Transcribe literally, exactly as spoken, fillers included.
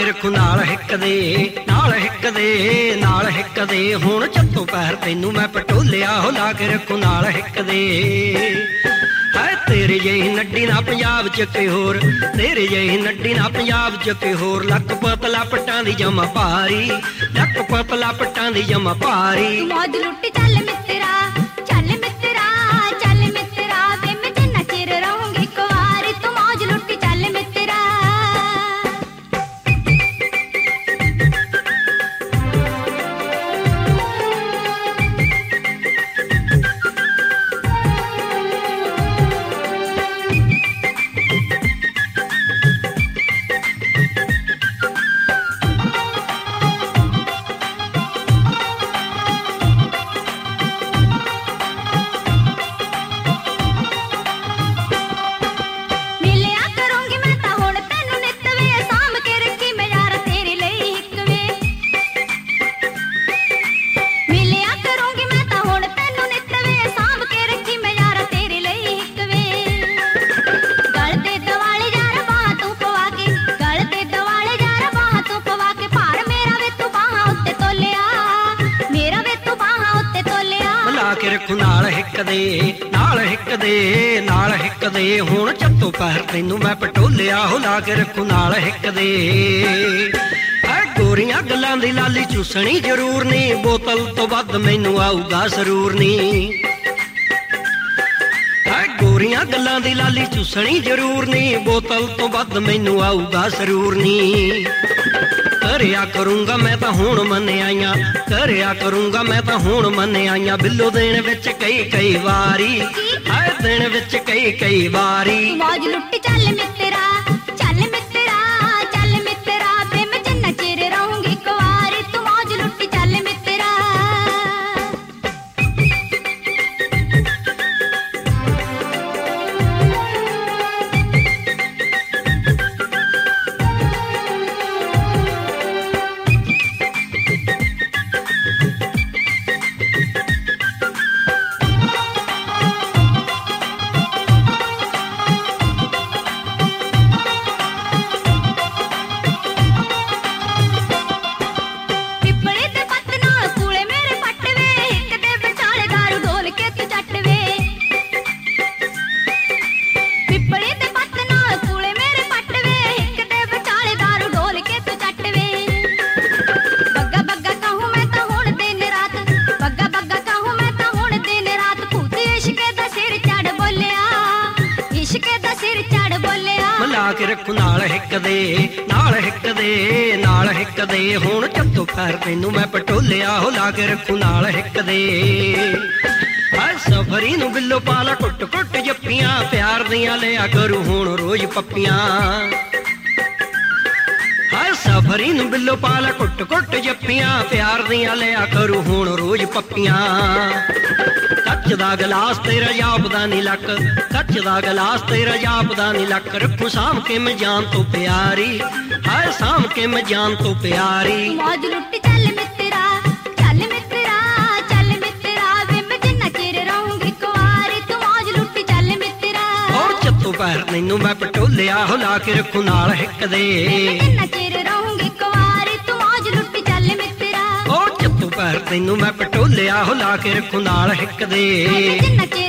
के रखू नाल हिक दे नाल हिक दे नाल हिक दे हुण चत्तों पैर तैनू मैं पटोलिया हो ला के रखू नाल हिक दे है तेरे जही नड्डी ना पंजाब च कोई होर तेरे जही नड्डी ना पंजाब च कोई होर लक पतला पट्टां दी जमा भारी लक पतला पट्टां दी जमा भारी मौज लुट्टी चल मित्रा चल मित्रा चल मित्रा वे मैं जिन्ना चिर रहूंगी कुंवारी तू मौज लुट्टी चल मित्रा रखू नाल हिक दे नाल हिक दे नाल हिक दे हुण चत्तों पैर तैनू मैं पटोलिया हो ला के रखू नाल हिक दे गोरियां गल्लां दी लाली चूसणी जरूर नी बोतल तो वध मैनू आऊगा सरूर नी गोरियां गल्लां दी लाली चूसणी जरूर नी बोतल तो वध मैनू आऊगा सरूर नी करया करूंगा मैं तां हुण मन्ने आईयां करया करूंगा मैं तां हुण मन्ने आईयां बिल्लो दिन विच कई कई वारी हाय दिन विच कई कई वारी मौज लुट्टी चल मित्रा चल मित्रा चल मित्रा वे मैं जिन्ना चिर रहूंगी कुंवारी तू मौज लुट्टी चल मित्रा के रखू नाल हिक दे नाल हिक दे नाल हिक दे हुण चत्तों पैर तैनू मैं पटोलिया हो ला के रखू नाल हिक दे सफरी नू बिल्लो पाला कुट कुट जप्पियां प्यार दियां लिया करू हुण रोज पप्पियां सफरी नू बिल्लो पाला कुट कुट जप्पियां प्यार दियां लिया करू हुण रोज पप्पियां कच दा गलास तेरा जापदा नी लक कच दा गलास तेरा जापदा नी लक रखू साम के मैं जान तो प्यारी हाय साम के मैं जान तो प्यारी मौज लुट्टी चल मित्रा चल मित्रा चल मित्रा वे मैं जिन्ना चिर रहूंगी कुंवारी तू मौज लुट्टी चल मित्रा। और चत्तों पैर तैनू मैं पटोलिया हो ला के रखू नाल हिक दे जिन्ना चिर रहूंगी कुंवारी तू मौज लुट्टी चल मित्रा। और चत्तों पैर तैनू मैं पटोलिया हो ला के रखू नाल हिक दे।